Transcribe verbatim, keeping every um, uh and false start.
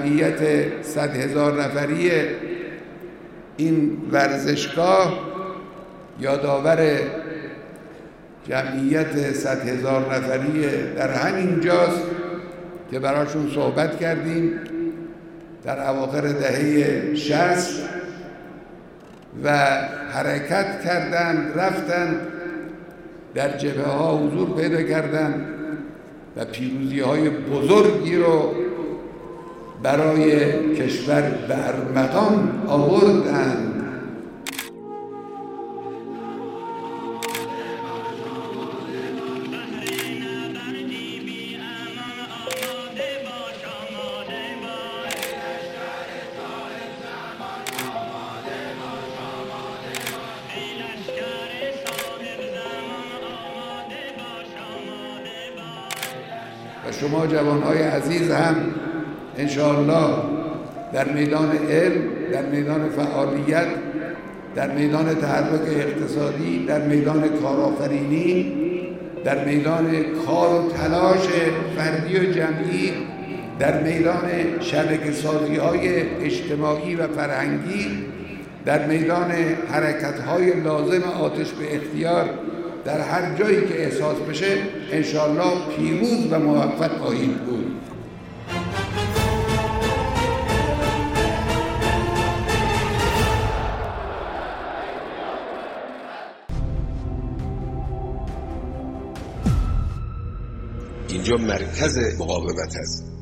جمعیت صد هزار نفری این ورزشگاه یادآور جمعیت صد هزار نفری در همین جاست که براشون صحبت کردیم در اواخر دهه شصت و حرکت کردند، رفتند در جبهه ها حضور پیدا کردند و پیروزی های بزرگی رو برای کشور به ارمغان آوردند. و شما جوانهای عزیز هم انشاءالله در میدان علم، در میدان فعالیت، در میدان تحرک اقتصادی، در میدان کارآفرینی، در میدان کار و تلاش فردی و جمعی، در میدان شبکه‌سازی‌های اجتماعی و فرهنگی، در میدان حرکت‌های لازم آتش به اختیار، در هر جایی که احساس بشه انشاءالله پیروز و موفق خواهیم بود. اینجا مرکز مقاومت است.